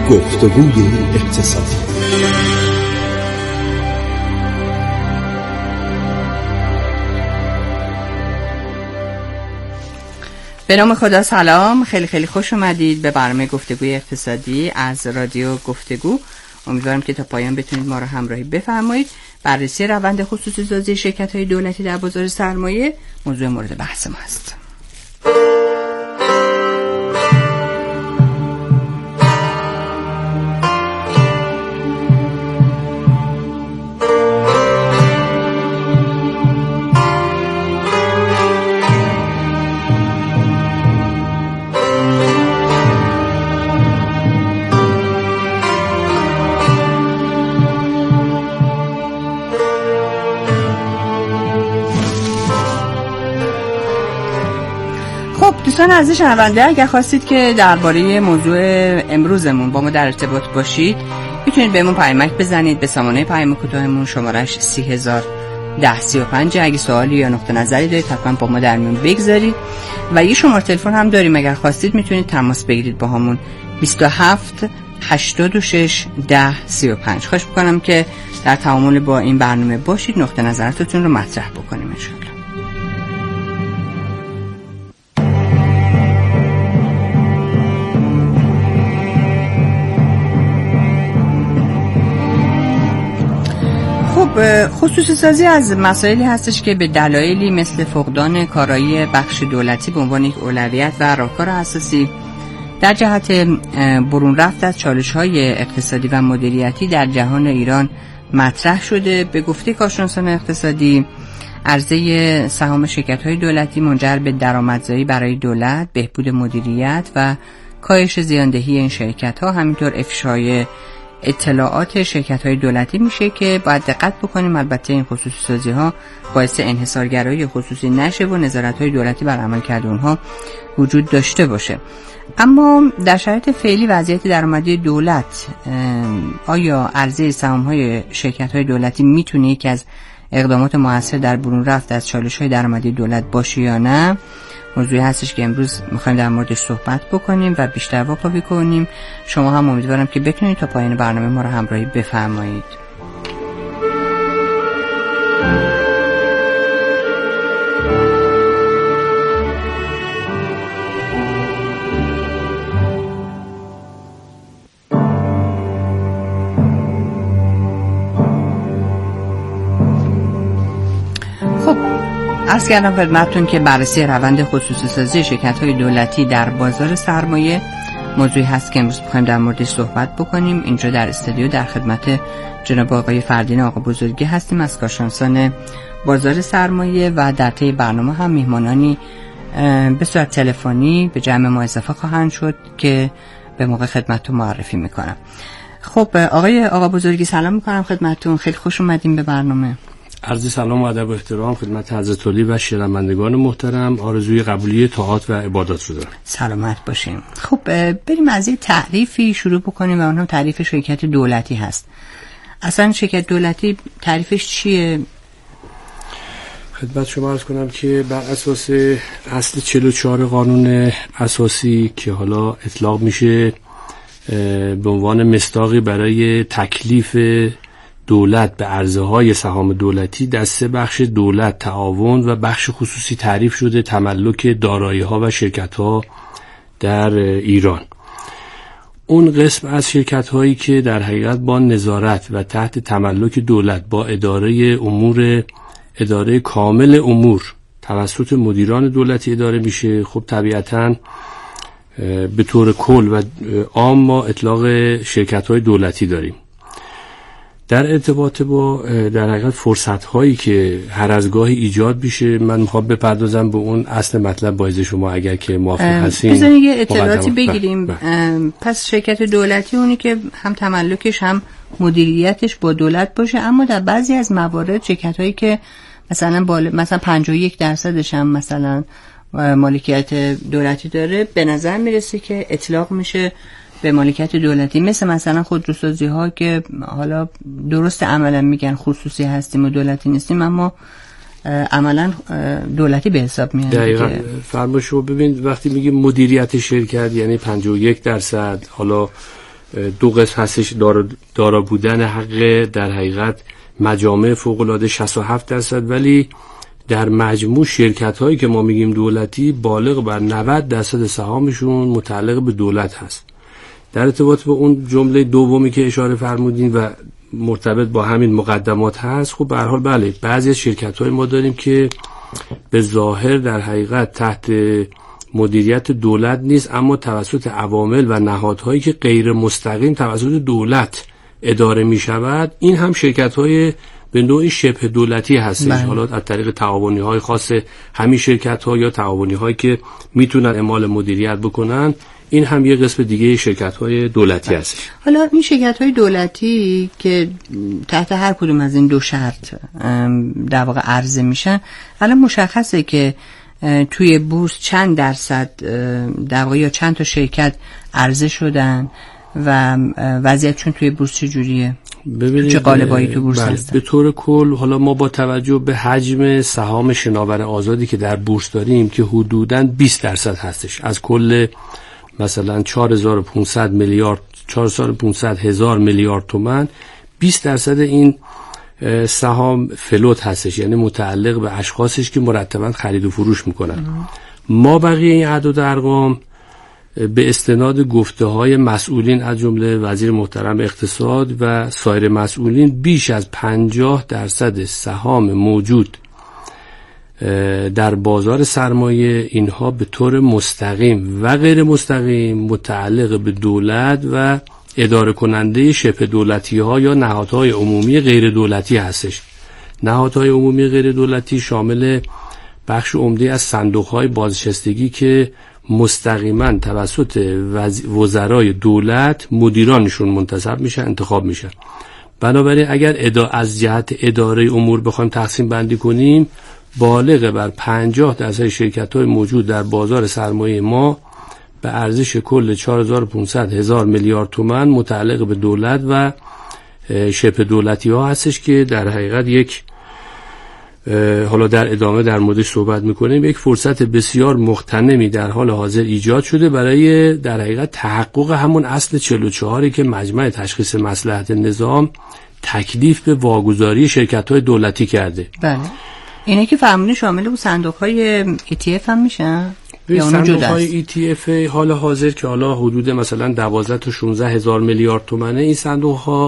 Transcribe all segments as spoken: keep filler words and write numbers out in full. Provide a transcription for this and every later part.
گفتگوی اقتصادی. به نام خدا سلام، خیلی خیلی خوش اومدید به برنامه گفتگوی اقتصادی از رادیو گفتگو. امیدوارم که تا پایان بتونید ما رو همراهی بفرمایید. بررسی روند خصوصی سازی شرکت‌های دولتی در بازار سرمایه موضوع مورد بحث ما است. دوستان عزیز شنونده، اگر خواستید که درباره موضوع امروزمون با ما در ارتباط باشید میتونید بهمون پیامک بزنید به سامانه پیام کوتاهمون شمارش سی هزار ده سی و پنج. اگه سوالی یا نقطه نظری دارید حتما با ما در میون بگذارید و یه شماره تلفن هم داریم، اگر خواستید میتونید تماس بگیرید با همون بیست و هفت هشتاد و شش ده سی و پنج. خواهش میکنم که در تعامل با این برنامه باشید، نقطه نظراتتون رو مطرح بکنیم ان شاء الله. خصوصی سازی از مسائلی هستش که به دلایلی مثل فقدان کارایی بخش دولتی به عنوان یک اولویت و راهکار اساسی در جهت برون رفت از چالش‌های اقتصادی و مدیریتی در جهان ایران مطرح شده. به گفته کارشناسان اقتصادی، عرضه سهام شرکت‌های دولتی منجر به درآمدزایی برای دولت، بهبود مدیریت و کاهش زیاندهی این شرکت‌ها، همینطور افشای اطلاعات شرکت‌های دولتی میشه که باید دقت بکنیم. البته این خصوصی سازی ها باعث انحصارگرایی خصوصی نشه و نظارت‌های دولتی بر عملکرد اونها وجود داشته باشه. اما در شرایط فعلی وضعیت درآمدی دولت، آیا عرضه سهام‌های شرکت‌های دولتی میتونه یکی از اقدامات موثر در برون رفت از چالش‌های درآمدی دولت باشه یا نه؟ موضوعی هستش که امروز میخوایم در موردش صحبت بکنیم و بیشتر واکاوی کنیم. شما هم امیدوارم که بتونید تا پایان برنامه ما رو همراهی بفرمایید. عرض کردم خدمتتون که بررسی روند خصوصی سازی شرکت‌های دولتی در بازار سرمایه موضوعی هست که امروز می‌خوایم در موردش صحبت بکنیم. اینجا در استودیو در خدمت جناب آقای فردین آقا بزرگی هستیم از کارشناسان بازار سرمایه و در طی برنامه هم میهمانانی به صورت تلفنی به جمع ما اضافه خواهند شد که به موقع خدمتتون معرفی می‌کنم. خب آقای آقا بزرگی سلام می‌کنم خدمتتون، خیلی خوش اومدین به برنامه. عرض سلام و ادب و احترام خدمت حضرت علی و شنوندگان محترم. آرزوی قبولی طاعات و عبادات رو دارم. سلامت باشیم. خب بریم از یه تعریفی شروع بکنیم و اون هم تعریف شرکت دولتی هست. اصلا شرکت دولتی تعریفش چیه؟ خدمت شما عرض کنم که بر اساس اصل چهل و چهار قانون اساسی که حالا اطلاق میشه به عنوان مصداقی برای تکلیف دولت به عرضه‌های سهام دولتی، در سه بخش دولت، تعاون و بخش خصوصی تعریف شده تملک دارایی‌ها و شرکت‌ها در ایران. اون قسم از شرکت‌هایی که در حقیقت با نظارت و تحت تملک دولت با اداره امور اداره کامل امور توسط مدیران دولتی اداره میشه، خب طبیعتاً به طور کل و عام ما اطلاق شرکت‌های دولتی داریم. در ارتباط با در حقیقت فرصت‌هایی که هر از گاهی ایجاد میشه، من میخوام بپردازم به اون اصل مطلب با اجازه شما اگر که موافق هستین. بذارید یه اطلاعاتی بگیریم. بح بح. پس شرکت دولتی اونی که هم تملکش هم مدیریتش با دولت باشه، اما در بعضی از موارد شرکت‌هایی که مثلا بالا مثلا پنجاه و یک درصدش هم مثلا مالکیت دولتی داره، به نظر میرسه که اطلاق میشه به مالکیت دولتی، مثل مثلا خودروسازی ها که حالا درست عملا میگن خصوصی هستیم و دولتی نیستیم، اما عملا دولتی به حساب میاد. دقیقاً فرمایشو ببین، وقتی میگه مدیریت شرکت یعنی پنجاه و یک درصد، حالا دو قسم هستش، دارا, دارا بودن حق در حقیقت مجامع فوق‌العاده شصت و هفت درصد، ولی در مجموع شرکت هایی که ما میگیم دولتی بالغ بر نود درصد سهامشون متعلق به دولت هست. در ارتباط به اون جمله دومی که اشاره فرمودین و مرتبط با همین مقدمات هست، خب به هر حال بله بعضی از شرکت های ما داریم که به ظاهر در حقیقت تحت مدیریت دولت نیست، اما توسط عوامل و نهادهایی که غیر مستقیم توسط دولت اداره می شود، این هم شرکت های به نوعی شبه دولتی هستش. حالا از طریق تعاونی های خاص همین شرکت ها یا تعاونی هایی که میتونن اعمال مدیریت بکنن، این هم یه قسم دیگه شرکت های دولتی هست. حالا این شرکت های دولتی که تحت هر کدوم از این دو شرط در واقع عرضه میشن، الان مشخصه که توی بورس چند درصد در واقع یا چند تا شرکت عرضه شدن و وضعیتشون توی بورس چجوریه؟ ببینید چه قالبایی تو بورس هستن؟ به طور کل حالا ما با توجه به حجم سهام شناور آزادی که در بورس داریم که حدوداً بیست درصد هستش از کل مثلا چهار هزار و پانصد میلیارد چهار هزار و پانصد هزار میلیارد تومان، بیست درصد این سهام فلوت هستش، یعنی متعلق به اشخاصش که مرتباً خرید و فروش میکنن. ما بقیه این اعداد و ارقام به استناد گفته های مسئولین از جمله وزیر محترم اقتصاد و سایر مسئولین، بیش از پنجاه درصد سهام موجود در بازار سرمایه اینها به طور مستقیم و غیر مستقیم متعلق به دولت و اداره کننده شبه دولتی ها یا نهادهای عمومی غیر دولتی هستش. نهادهای عمومی غیر دولتی شامل بخش عمده از صندوق های بازنشستگی که مستقیما توسط وزرای دولت مدیرانشون منتصب میشن، انتخاب میشن. بنابراین اگر ادا از جهت اداره امور بخوایم تقسیم بندی کنیم، بالغ بر پنجاه درصد شرکت های موجود در بازار سرمایه ما به ارزش کل چهار هزار و پانصد هزار میلیارد تومان متعلق به دولت و شبه دولتی ها هستش که در حقیقت یک حالا در ادامه در موردش صحبت میکنیم، یک فرصت بسیار مغتنمی در حال حاضر ایجاد شده برای در حقیقت تحقق همون اصل چهل و چهاری که مجمع تشخیص مصلحت نظام تکلیف به واگذاری شرکت‌های دولتی کرده. بله. اینه که فرمونه شامل اون صندوق‌های ای تی اف هم میشن؟ یا اون جدا است؟ صندوق‌های ای تی اف حال حاضر که حالا حدود مثلا دوازده تا شانزده هزار میلیارد تومانه، این صندوق‌ها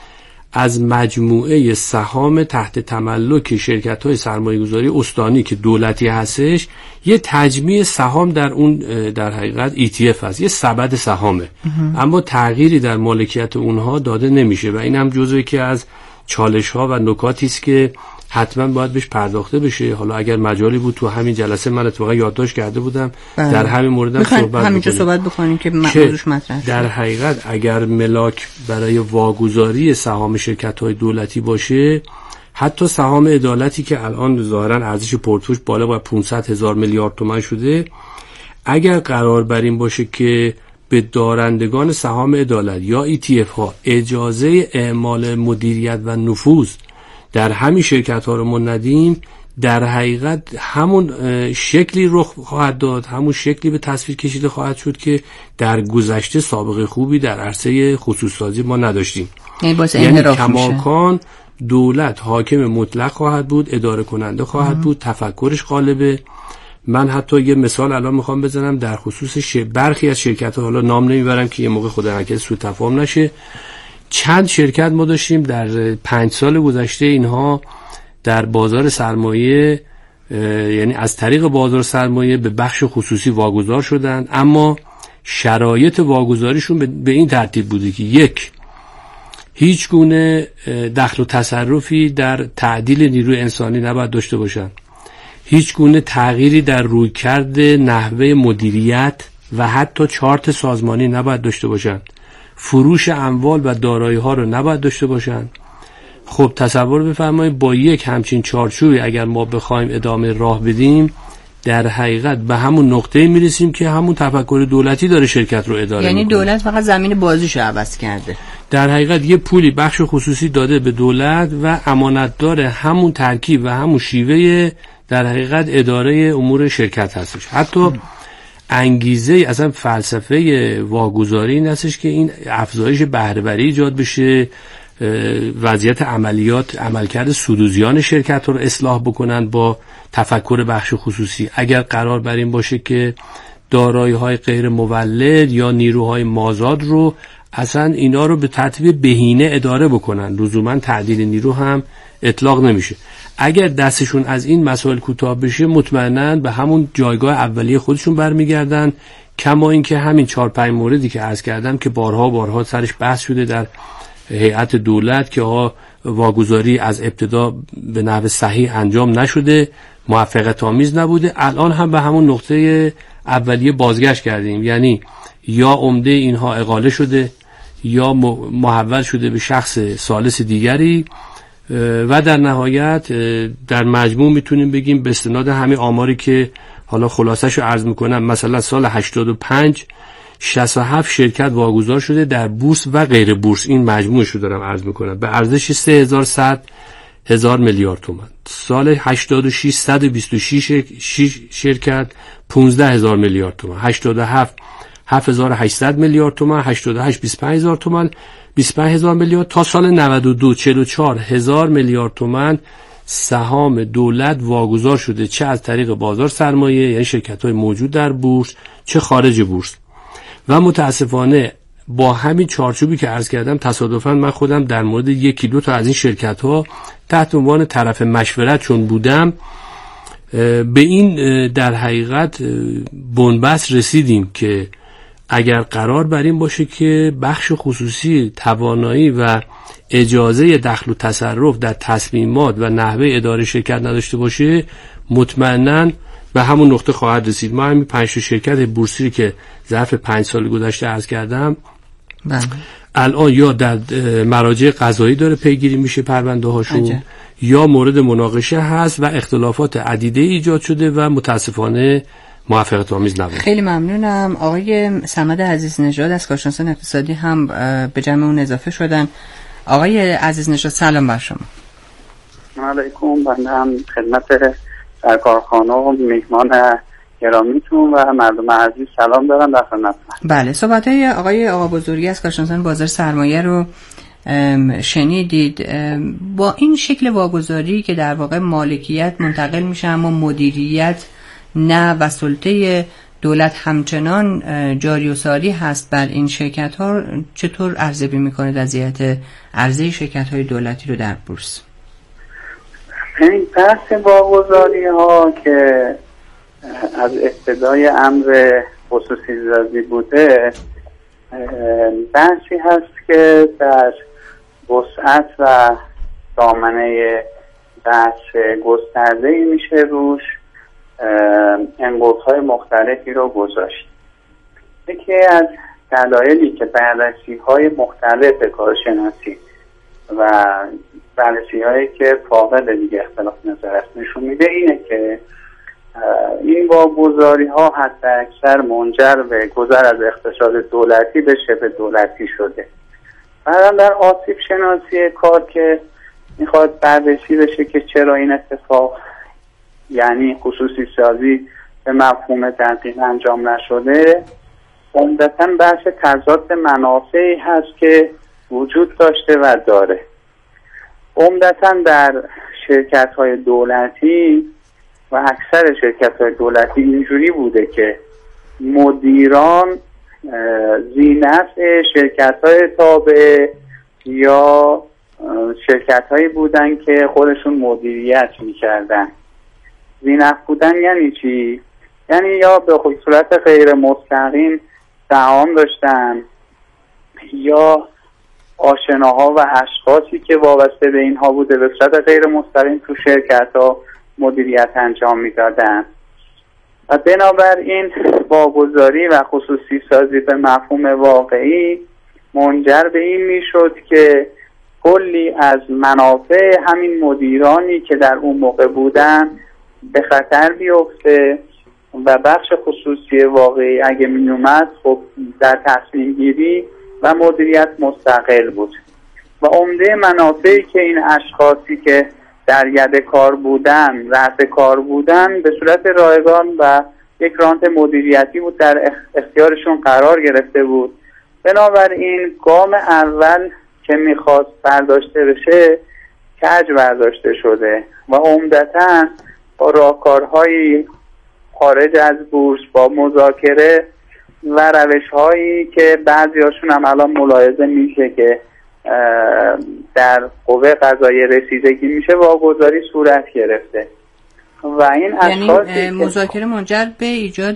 از مجموعه سهام تحت تملک شرکت‌های سرمایه‌گذاری استانی که دولتی هستش، یه تجمیع سهام در اون در حقیقت ای تی اف هست، یه سبد سهامه، اما تغییری در مالکیت اونها داده نمیشه و این هم جزوی که از چالش‌ها و نکاتی است که حتما باید بهش پرداخته بشه. حالا اگر مجالی بود تو همین جلسه من اتفاقا یادداشت کرده بودم بله. در همین موردم صحبت همینجا صحبت بکنیم که موضوعش مطرح در حقیقت اگر ملاک برای واگذاری سهام شرکت‌های دولتی باشه، حتی سهام عدالتی که الان ظاهرا ارزش پورتفوش بالغ بر پانصد هزار میلیارد تومان شده، اگر قرار بر این باشه که به دارندگان سهام عدالت یا ای تی اف ها اجازه اعمال مدیریت و نفوذ در همین شرکت ها رو ما ندیم، در حقیقت همون شکلی رخ خواهد داد، همون شکلی به تصویر کشیده خواهد شد که در گذشته سابقه خوبی در عرصه خصوص سازی ما نداشتیم. یعنی کماکان دولت حاکم مطلق خواهد بود، اداره کننده خواهد ام. بود، تفکرش غالبه. من حتی یه مثال الان میخوام بزنم در خصوص ش... برخی از شرکت ها، حالا نام نمیبرم که یه موقع خدا نکنه سوء تفاهم نشه، چند شرکت ما داشتیم در پنج سال گذشته اینها در بازار سرمایه، یعنی از طریق بازار سرمایه به بخش خصوصی واگذار شدن، اما شرایط واگذاریشون به این ترتیب بوده که یک، هیچ گونه دخل و تصرفی در تعدیل نیروی انسانی نباید داشته باشن، هیچ گونه تغییری در رویکرد نحوه مدیریت و حتی چارت سازمانی نباید داشته باشن، فروش اموال و دارایی ها رو نباید داشته باشن. خب تصور بفرمایید با یک همچین چارچوبی اگر ما بخوایم ادامه راه بدیم، در حقیقت به همون نقطه میرسیم که همون تفکر دولتی داره شرکت رو اداره یعنی میکنه. دولت فقط زمین بازیشو عوض کرده، در حقیقت یه پولی بخش خصوصی داده به دولت و امانتدار همون ترکیب و همون شیوه در حقیقت اداره امور شرکت هستش. حتی م. انگیزه اصلا فلسفه واگذاری این هستش که این افزایش بهره‌وری ایجاد بشه، وضعیت عملیات عملکرد سودوزیان شرکت رو اصلاح بکنند با تفکر بخش خصوصی. اگر قرار بر این باشه که دارایی‌های غیر مولد یا نیروهای مازاد رو اصلا اینا رو به ترتیب بهینه اداره بکنن، لزوما تعدیل نیرو هم اطلاق نمیشه. اگر دستشون از این مسائل کوتاه بشه مطمئناً به همون جایگاه اولیه خودشون برمیگردن. کما اینکه همین چهار پنج موردی که عرض کردم که بارها بارها سرش بحث شده در هیئت دولت که ها واگذاری از ابتدا به نحو صحیح انجام نشده، موفقیت آمیز نبوده، الان هم به همون نقطه اولیه بازگشت کردیم. یعنی یا عمده اینها اقاله شده یا محول شده به شخص ثالث دیگری و در نهایت در مجموع میتونیم بگیم به استناد همین آماری که حالا خلاصش رو عرض میکنم، مثلا سال هشتاد و پنج شصت و هفت شرکت واگذار شده در بورس و غیر بورس، این مجموعش رو دارم عرض میکنم، به ارزش سه هزار و صد هزار میلیارد تومان. سال هشتاد و شش صد و بیست و شش شرکت پانزده هزار میلیارد تومان، هشتاد و هفت هفت هزار و هشتصد میلیارد تومان، هشتاد و هشت بیست و پنج هزار تومان، بیست و پنج هزار میلیارد، تا سال نود و دو چهل و چهار هزار میلیارد تومان سهام دولت واگذار شده، چه از طریق بازار سرمایه یعنی شرکت‌های موجود در بورس چه خارج بورس. و متاسفانه با همین چارچوبی که عرض کردم تصادفاً من خودم در مورد یکی دو تا از این شرکت‌ها تحت عنوان طرف مشورت چون بودم به این در حقیقت بنبست رسیدیم که اگر قرار بر این باشه که بخش خصوصی توانایی و اجازه دخل و تصرف در تصمیمات و نحوه اداره شرکت نداشته باشه مطمئناً به همون نقطه خواهد رسید. ما همین پنج شرکت بورسی که ظرف پنج سال گذشته عرض کردم بله. الان یا در مراجع قضایی داره پیگیری میشه پرونده هاشون عجب. یا مورد مناقشه هست و اختلافات عدیده ایجاد شده و متاسفانه موفقیت آمیز نبود. خیلی ممنونم. آقای صمد عزیز نژاد از کارشناسان اقتصادی هم به جمع اون اضافه شدن. آقای عزیز نژاد سلام بر شما. علیکم. بنده هم خدمت در کارخانه و میهمان گرامیتون و مردم عزیز سلام دارم در خدمتتون. بله، صحبت‌های آقای آقا بزرگی از کارشناسان بازار سرمایه رو شنیدید. با این شکل واگذاری که در واقع مالکیت منتقل میشه اما مدیریت نه و سلطه دولت همچنان جاری و ساری هست بر این شرکت ها، چطور ارزیابی میکنه وضعیت عرضه شرکت های دولتی رو در بورس؟ این بحث واگذاری ها که از ابتدای امر خصوصی سازی بوده بحثی هست که در وسعت و دامنه بحث گسترده‌ای میشه روش انگوزهای مختلفی رو گذاشت. یکی از دلایلی که بررسی‌های مختلف کارشناسی و بررسی‌هایی که فاقد دیگه اختلاف نظر است نشون میده اینه که این واگذاری‌ها حتی اکثر منجر به گذر از اقتصاد دولتی به شبه دولتی شده. بعدم در آسیب شناسی کار که میخواد بررسی بشه که چرا این اتفاق یعنی خصوصی سازی به مفهوم دقیق انجام نشده، عمدتاً بحث تضاد منافعی هست که وجود داشته و داره. عمدتاً در شرکت‌های دولتی و اکثر شرکت‌های دولتی اینجوری بوده که مدیران ذی‌نفع شرکت‌های تابع یا شرکت‌هایی بودن که خودشون مدیریت می‌کردن. ذی‌نفع بودن یعنی چی؟ یعنی یا به صورت غیر مستقیم سهام داشتن یا آشناها و اشخاصی که وابسته به اینها بوده به صورت غیر مستقیم تو شرکت‌ها مدیریت انجام میدادن و بنابراین واگذاری و خصوصی سازی به مفهوم واقعی منجر به این میشد که کلی از منافع همین مدیرانی که در اون موقع بودن به خطر بیفته و بخش خصوصی واقعی اگه می اومد خب در تصمیم گیری و مدیریت مستقل بود و عمده منافعی که این اشخاصی که در ید کار بودن رأس کار بودن به صورت رایگان و یک گرانت مدیریتی بود در اختیارشون قرار گرفته بود. بنابراین گام اول که میخواست برداشته بشه کج برداشته شده و عمدتاً با راهکارهای خارج از بورس، با مذاکره و روش‌هایی که بعضی‌هاشون هم الان ملاحظه میشه که در قوه قضاییه رسیدگی میشه واگذاری صورت گرفته و این یعنی مذاکره منجر به ایجاد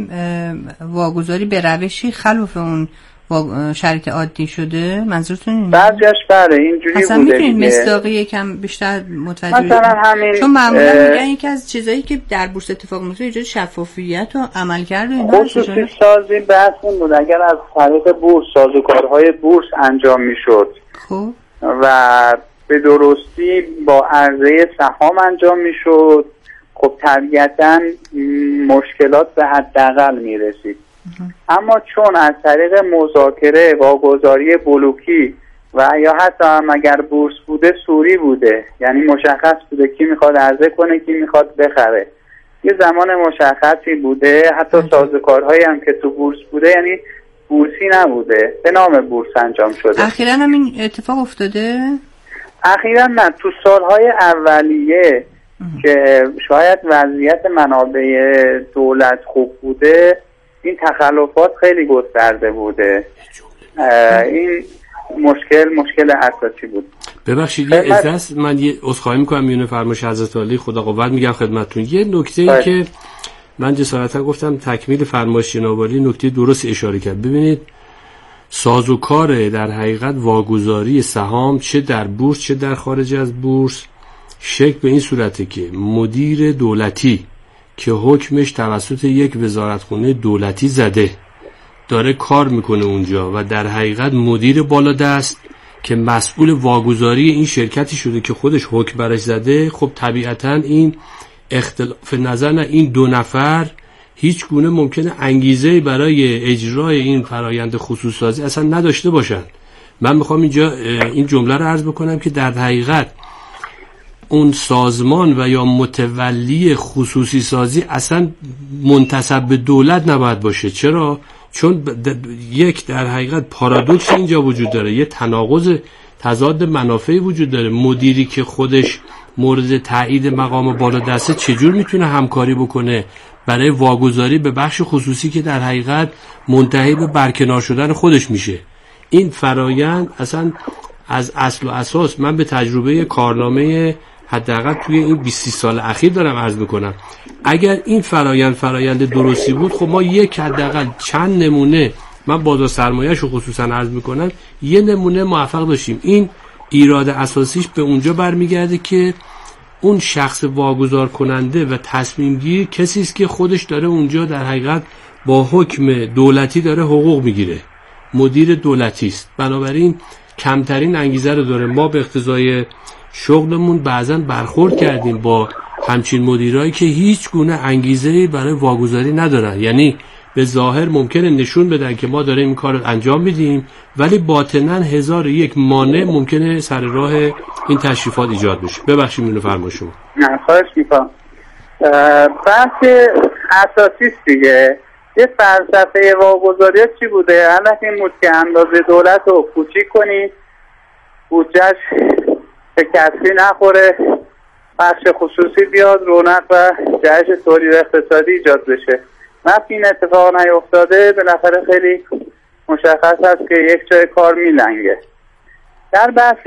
واگذاری به روشی خلاف اون شرط عادی شده؟ منظورتون اینه؟ بعضیش بله اینجوری بوده. اصلا میتونید مصداقی یکم بیشتر متوجه مثلا همین چون معمولا میگن یکی از چیزایی که در بورس اتفاق میفته ایجاد شفافیت و عملکرد اینا خصوصی سازی بحث این بود. اگر از طریق بورس سازوکارهای بورس انجام میشد خب و به درستی با عرضه سهام انجام میشد، خب طبیعتاً مشکلات به حداقل میرسید. اما چون از طریق مذاکره واگذاری بلوکی و یا حتی هم اگر بورس بوده سوری بوده، یعنی مشخص بوده کی میخواد عرضه کنه کی میخواد بخره، یه زمان مشخصی بوده، حتی سازوکارهایی هم که تو بورس بوده یعنی بورسی نبوده، به نام بورس انجام شده. اخیراً هم این اتفاق افتاده؟ اخیراً نه، تو سالهای اولیه که شاید وضعیت منابع دولت خوب بوده این تخلفات خیلی گسترده بوده. این مشکل مشکل اساسی بود. ببخشید یه اجازه من یه عذرخواهی میکنم میونه فرمایش حضرت عالی خدا قوت میگم خدمتتون. یه نکته ای که من جسارتا گفتم تکمیل فرمایش جناب عالی نکته درست اشاره کرد. ببینید سازوکار در حقیقت واگذاری سهام چه در بورس چه در خارج از بورس شکل به این صورته که مدیر دولتی که حکمش توسط یک وزارتخونه دولتی زده داره کار میکنه اونجا و در حقیقت مدیر بالادست که مسئول واگذاری این شرکتی شده که خودش حکم برش زده، خب طبیعتا این اختلاف نظر نه این دو نفر هیچ گونه ممکنه انگیزه برای اجرای این فرایند خصوصی سازی اصلا نداشته باشن. من میخوام اینجا این جمله رو عرض بکنم که در حقیقت اون سازمان و یا متولی خصوصی سازی اصلا منتسب به دولت نباید باشه. چرا؟ چون یک در حقیقت پارادوکس اینجا وجود داره، یه تناقض تضاد منافعی وجود داره. مدیری که خودش مورد تایید مقام بالادسته چجور میتونه همکاری بکنه برای واگذاری به بخش خصوصی که در حقیقت منتهی به برکنار شدن خودش میشه؟ این فرایند اصلا از اصل و اساس من به تجربه کارنامه حداقل توی این بیست سال اخیر دارم عرض میکنم، اگر این فرایند فرایند درستی بود خب ما یک حداقل چند نمونه من بازار سرمایه‌شو خصوصا عرض میکنم یه نمونه موفق داشتیم. این ایراد اساسیش به اونجا برمیگرده که اون شخص واگذار کننده و تصمیم گیر کسی است که خودش داره اونجا در حقیقت با حکم دولتی داره حقوق میگیره، مدیر دولتی است. بنابراین کمترین انگیزه رو داره. ما به اقتضای شغلمون بعضا برخورد کردیم با همچین مدیرایی که هیچ گونه انگیزه‌ای برای واگذاری ندارن، یعنی به ظاهر ممکنه نشون بدن که ما داریم این کار رو انجام میدیم ولی باطناً هزار یک مانع ممکنه سر راه این تشریفات ایجاد بشه. ببخشید اینو فرمایید شما. نه خواهش میکنم. بحث اساسی است دیگه. یه فلسفه واگذاری چی بوده؟ الان این بود که اندازه دولت رو کوچیک کنید، بودجهش به کسری نخوره، بخش خصوصی بیاد، رونق و جهش تولید اقتصادی ایجاد بشه. وقتی این اتفاق نیفتاده بالاخره خیلی مشخص است که یک جای کار میلنگه. در بحث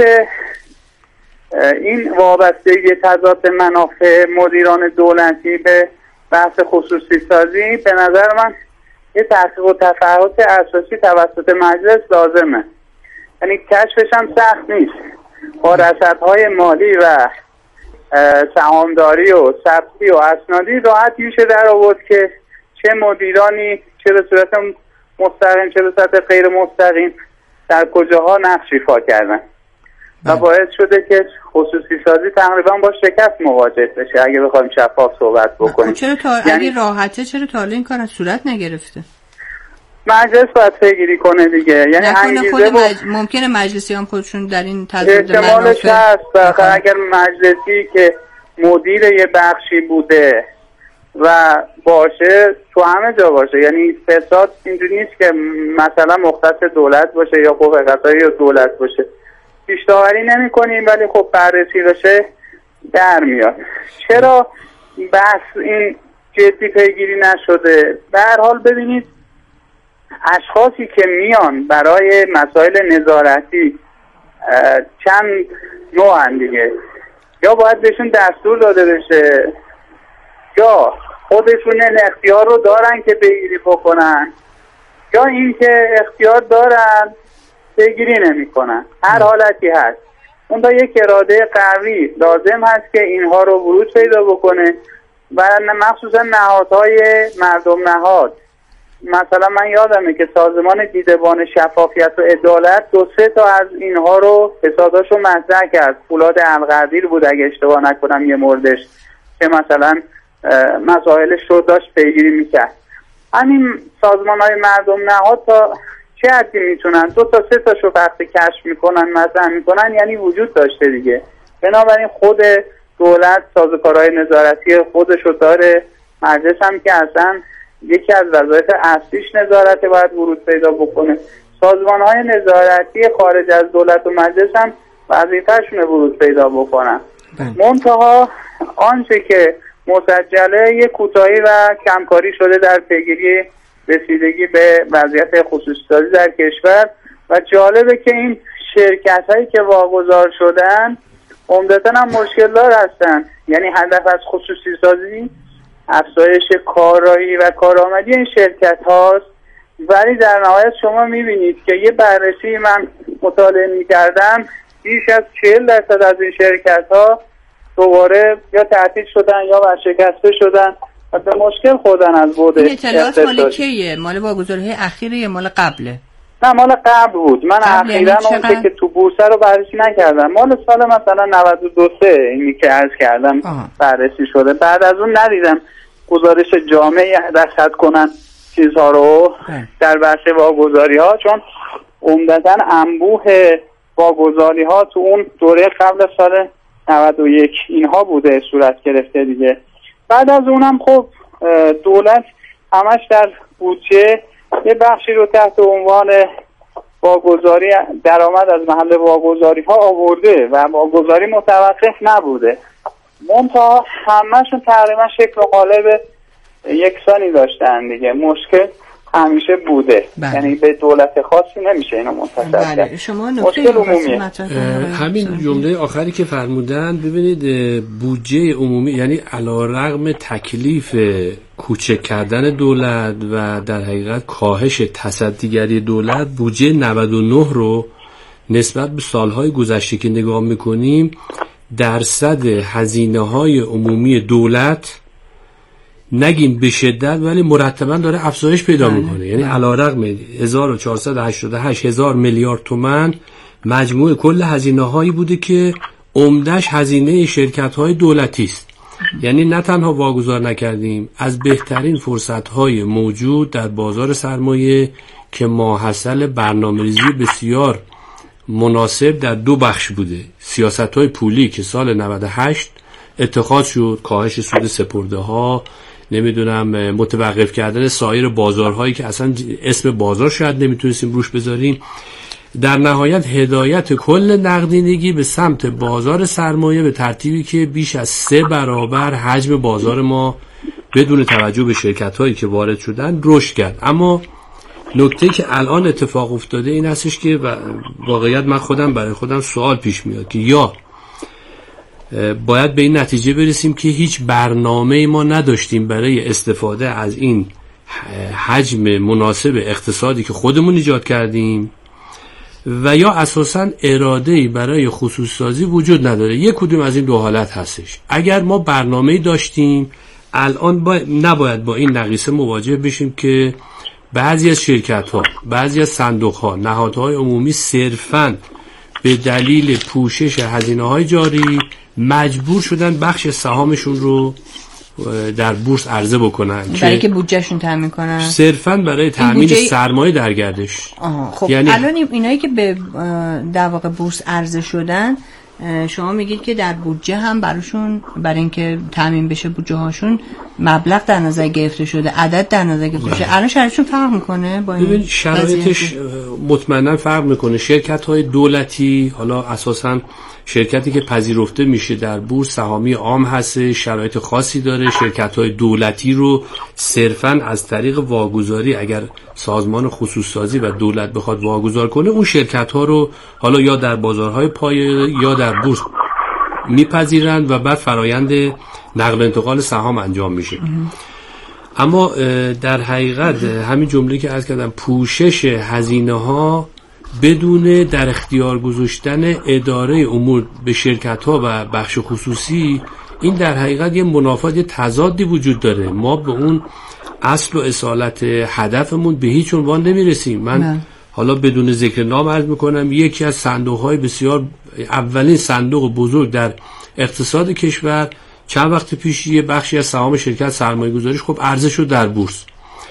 این وابستگی تضاد منافع مدیران دولتی به بحث خصوصی سازی به نظر من یه تحقیق و تفاوت اساسی توسط مجلس لازمه، یعنی کشفش هم سخت نیست. با رصدهای مالی و سهامداری و ثبتی و اسنادی راحت میشه در آورد که چه مدیرانی چه به صورت مستقیم چه به صورت غیر مستقیم در کجاها نقش ایفا کردن و باعث شده که خصوصی سازی تقریبا با شکست مواجه بشه اگه بخوایم شفاف صحبت بکنیم. چرا تا یعنی اگه راحته چرا تا حالا این کار صورت نگرفته؟ مجلس باید پیگیری کنه دیگه، یعنی انگیزه خود مج... ممکنه مجلسی هم خودشون در این تضاد احتمالش هست. اگر مجلسی که مدیر یه بخشی بوده و باشه تو همه جا باشه. یعنی فساد اینجوری نیست که مثلا مختص دولت باشه یا قوه قضاییه یا دولت باشه. پیش داوری نمی کنیم ولی خب بررسی بشه در میاد. چرا بحث این جدی پیگیری نشده؟ به هر حال ببینید اشخاصی که میان برای مسائل نظارتی چند نوعن دیگه، یا باید بهشون دستور داده بشه یا خودشون این اختیار رو دارن که پیگیری بکنن، یا اینکه اختیار دارن پیگیری نمی کنن. هر حالتی هست اون دا یک اراده قوی لازم هست که اینها رو ورود پیدا بکنه و مخصوصا نهادهای مردم نهاد. مثلا من یادمه که سازمان دیدبان شفافیت و عدالت دو سه تا از اینها رو فساداشو مطرح کرد. فولاد القدیر بود اگه اشتباه نکنم یه موردش که مثلا مسائلش رو داشت پیگیری میکرد. همین سازمان های مردم نهاد تا چه حدی میتونن دو تا سه تاشو وقتی کشف میکنن مطرح میکنن یعنی وجود داشته دیگه. بنابراین خود دولت سازوکارهای نظارتی خودشو داره، مجلس هم که اصلا یکی از وظایف اصلیش نظارت باید ورود پیدا بکنه. سازمان‌های نظارتی خارج از دولت و مجلس هم وظیفه‌شون ورود پیدا بکنن. منتها آنچه که مسجله یک کوتاهی و کمکاری شده در پیگیری رسیدگی به وضعیت خصوصی‌سازی در کشور و جالبه که این شرکت‌هایی که واگذار شدن عمدتاً هم مشکل‌دار هستن. یعنی هدف از خصوصی‌سازی افزایش کارایی و کارآمدی این شرکت هاست، ولی در نهایت شما میبینید که یه بررسی من مطالعه میکردم بیش از چهل درصد از این شرکت ها دوباره یا تعطیل شدن یا ورشکسته شدن و به مشکل خوردن از بود اقتصادی. اطلاعات مال کیه؟ مال واگذاری اخیره یا مال قبله؟ نه مال قبل بود. من اخیراً اون که تو بورس رو بررسی نکردم. مال سال مثلا نود و دو سه اینی که عرض کردم آه. بررسی شده. بعد از اون ندیدم گزارش جامعی رصد کنن چیزها رو در بحث واگذاری ها، چون عمدتاً انبوه واگذاری ها تو اون دوره قبل سال نود و یک اینها بوده صورت گرفته دیگه. بعد از اونم خب دولت همش در بودجه یه بخشی رو تحت عنوان واگذاری درآمد از محل واگذاری ها آورده و واگذاری متوقف نبوده. منتها همه‌شون تقریبا شکل و قالب یکسانی داشتن دیگه. مشکل همیشه بوده. بله. یعنی به دولت خاصی نمیشه اینو منتشر کرد. بله. شما نکته عمومیه. همین جمله آخری که فرمودن، ببینید بودجه عمومی یعنی علیرغم تکلیف کوچک کردن دولت و در حقیقت کاهش تصدیگری دولت، بودجه نود و نه رو نسبت به سالهای گذشته که نگاه میکنیم درصد هزینه‌های عمومی دولت نگیم به شدت ولی مرتبا داره افزایش پیدا میکنه. یعنی علیرغم هزار و چهارصد و هشتاد و هشت هزار میلیارد تومان مجموع کل هزینه‌هایی بوده که عمدش هزینه شرکت‌های دولتی است. یعنی نه تنها واگذار نکردیم، از بهترین فرصت‌های موجود در بازار سرمایه که ماحصل برنامه‌ریزی بسیار مناسب در دو بخش بوده. سیاست‌های پولی که سال نود و هشت اتخاذ شد، کاهش سود سپرده ها، نمیدونم متوقف کردن سایر بازارهایی که اصلا اسم بازار شاید نمیتونستیم روش بذاریم. در نهایت هدایت کل نقدینگی به سمت بازار سرمایه به ترتیبی که بیش از سه برابر حجم بازار ما بدون توجه به شرکت‌هایی که وارد شدن رشد کرد. اما نکته که الان اتفاق افتاده این هستش که واقعیت من خودم برای خودم سوال پیش میاد که یا باید به این نتیجه برسیم که هیچ برنامه ما نداشتیم برای استفاده از این حجم مناسب اقتصادی که خودمون ایجاد کردیم، و یا اساساً اراده‌ای برای خصوصی سازی وجود نداره. یک کدوم از این دو حالت هستش. اگر ما برنامه‌ای داشتیم الان با... نباید با این نقیصه مواجه بشیم که بعضی از شرکت‌ها، بعضی از صندوق‌ها، نهادهای عمومی صرفاً به دلیل پوشش هزینه‌های جاری مجبور شدن بخش سهامشون رو در بورس عرضه بکنن برای که بودجهشون تامین کنن، صرفاً برای تامین بودجه... سرمایه در گردش. خب یعنی... الان اینایی که به در واقع بورس عرضه شدن شما میگید که در بودجه هم براشون برای اینکه تامین بشه بودجه هاشون مبلغ در نظر گرفته شده، عدد در نظر گرفته شده، الان شرایطشون فرق میکنه با این؟ ببین شرایطش مطمئنا فرق میکنه. شرکت‌های دولتی، حالا اساساً شرکتی که پذیرفته میشه در بورس سهامی عام هست، شرایط خاصی داره. شرکت‌های دولتی رو صرفاً از طریق واگذاری، اگر سازمان خصوص سازی و دولت بخواد واگذار کنه، اون شرکت‌ها رو حالا یا در بازارهای پایه یا در بورس میپذیرند و بعد فرایند نقل و انتقال سهام انجام میشه. اما در حقیقت همین جمله که عرض کردم، پوشش هزینه ها بدون در اختیار گذاشتن اداره امور به شرکت ها و بخش خصوصی، این در حقیقت یه منافات، یه تضادی وجود داره. ما به اون اصل و اصالت هدفمون به هیچ عنوان نمیرسیم. من نه. حالا بدون ذکر نام عرض میکنم، یکی از صندوق های بسیار، اولین صندوق بزرگ در اقتصاد کشور، چند وقت پیش یه بخشی از سهام شرکت سرمایه گذاریش خب عرضه شد در بورس.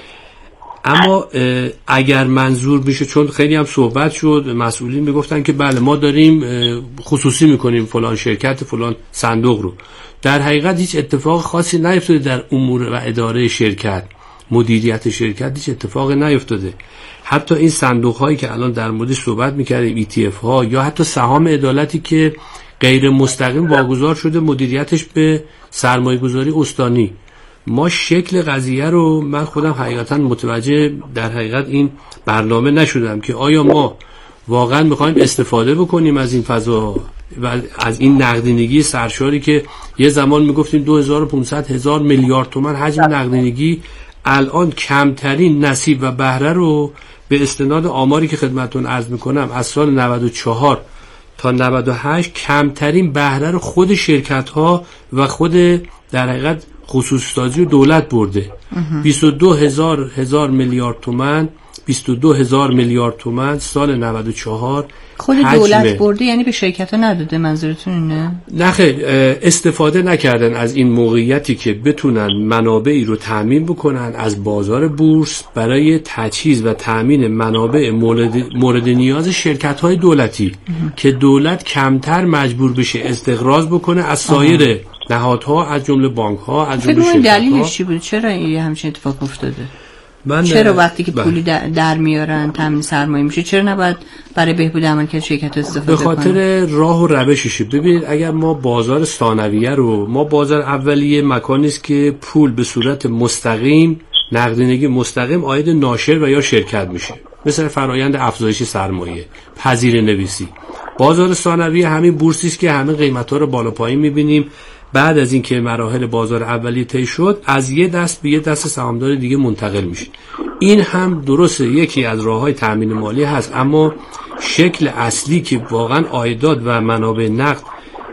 اما اگر منظور میشه، چون خیلی هم صحبت شد، مسئولین میگفتن که بله ما داریم خصوصی میکنیم فلان شرکت فلان صندوق رو، در حقیقت هیچ اتفاق خاصی نیفتاده در امور و اداره شرکت، مدیریت شرکت هیچ اتفاقی نیفتاده. حتی این صندوق هایی که الان در موردش صحبت میکردیم، ای تی اف ها یا حتی سهام عدالتی که غیر مستقیم واگذار شده، مدیریتش به سرمایه گذاری استانی، ما شکل قضیه رو، من خودم حقیقتا متوجه در حقیقت این برنامه نشدم که آیا ما واقعا میخوایم استفاده بکنیم از این فضا و از این نقدینگی سرشاری که یه زمان میگفتیم دو هزار و پانصد هزار میلیارد تومان حجم نقدینگی، الان کمترین نصیب و بهره رو به استناد آماری که خدمتتون عرض میکنم از سال نود و چهار تا نود و هشت کمترین بهره رو خود شرکت ها و خود در حقیقت خصوص سازی و دولت برده. بیست و دو هزار هزار میلیارد تومان، بیست و دو هزار میلیارد تومان سال نود و چهار خود دولت برده، یعنی به شرکت ها نداده، منظورتون اینه؟ نه خیر، استفاده نکردن از این موقعیتی که بتونن منابعی رو تامین بکنن از بازار بورس برای تجهیز و تامین منابع مورد, مورد نیاز شرکت های دولتی که دولت کمتر مجبور بشه استقراض بکنه از سایر نهادها، از جمله بانک ها، از جمله شرکت ها. دلیلش چی بود؟ چرا این همچین اتفاق افتاده؟ من چرا وقتی که پولی در, در میارن تامین سرمایه میشه، چرا نباید برای بهبود عملکرد شرکت استفاده کنن؟ به خاطر راه و روششه. ببینید اگر ما بازار ثانویه رو، ما بازار اولیه مکانی است که پول به صورت مستقیم، نقدینگی مستقیم عاید ناشر و یا شرکت میشه، مثل فرآیند افزایش سرمایه، پذیره نویسی. بازار ثانویه همین بورسی است که همین قیمت‌ها رو بالا پایین می‌بینیم. بعد از اینکه مراحل بازار اولیه طی شد، از یه دست به یه دست سهامدار دیگه منتقل میشه. این هم درسته یکی از راه‌های تامین مالی هست، اما شکل اصلی که واقعا عایدات و منابع نقد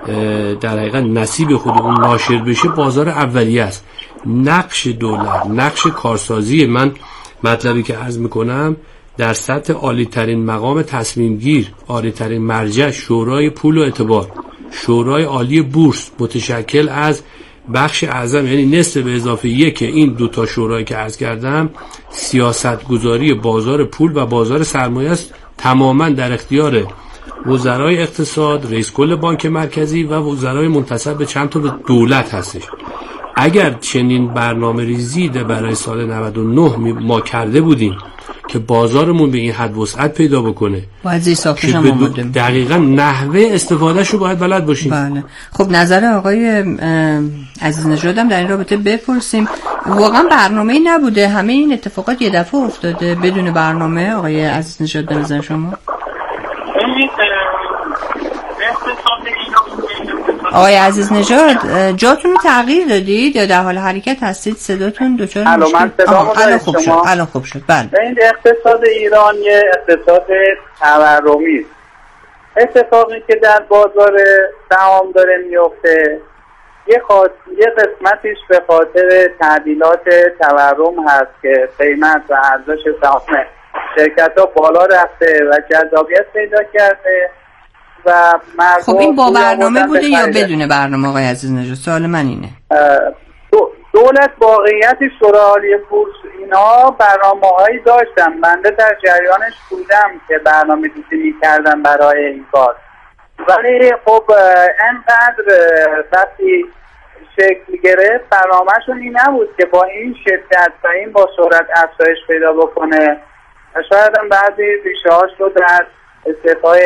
در حقیقت نصیب خود اون ناشر بشه بازار اولیه است. نقش دولت، نقش کارسازی، من مطلبی که عرض میکنم در سطح عالی ترین مقام تصمیم گیر، عالی ترین مرجع، شورای پول و اعتبار، شورای عالی بورس، متشکل از بخش اعظم، یعنی نصف به اضافه یک این دو تا شورایی که عرض کردم، سیاست گذاری بازار پول و بازار سرمایه است، تماما در اختیار وزرای اقتصاد، رئیس کل بانک مرکزی و وزرای منتسب به چند تا دولت هستش. اگر چنین برنامه ریزی برای سال نود و نه ما کرده بودیم که بازارمون به این حد وسعت پیدا بکنه، باید زیر ساختش هم آماده بود. دقیقاً نحوه استفادهش رو باید بلد باشیم. بله. خب نظر آقای عزیز نژاد هم در این رابطه بپرسیم. واقعا برنامه‌ای نبوده، همه این اتفاقات یه دفعه افتاده بدون برنامه؟ آقای عزیز نژاد به نظر شما؟ آقای عزیز نژاد جاتون رو تغییر دادید یا در حال حرکت هستید؟ صداتون دچار مشکل. الو من صدامو الان خوب شد. الان خوب شد. بله. این اقتصاد ایران یه اقتصاد تورمی است. اتفاقی که در بازار سهام داره میفته یه خاص یه قسمتش به خاطر تعدیلات تورم هست که قیمت و ارزش سهام شرکت‌ها بالا رفته و جذابیت پیدا کرده و خب این با برنامه بوده یا بدون برنامه آقای عزیز نژاد؟ سوال من اینه. دولت واقعیت شورای عالی بورس اینا برنامه‌هایی داشتن، بنده در جریانش بودم که برنامه‌ریزی می‌کردن برای این کار، ولی خب انقدر وقتی شکل گرفت برنامه‌شون این نبود که با این شدت و این با سرعت افزایش پیدا بکنه و شاید هم بعضی ریشه‌هاش رو در استعفای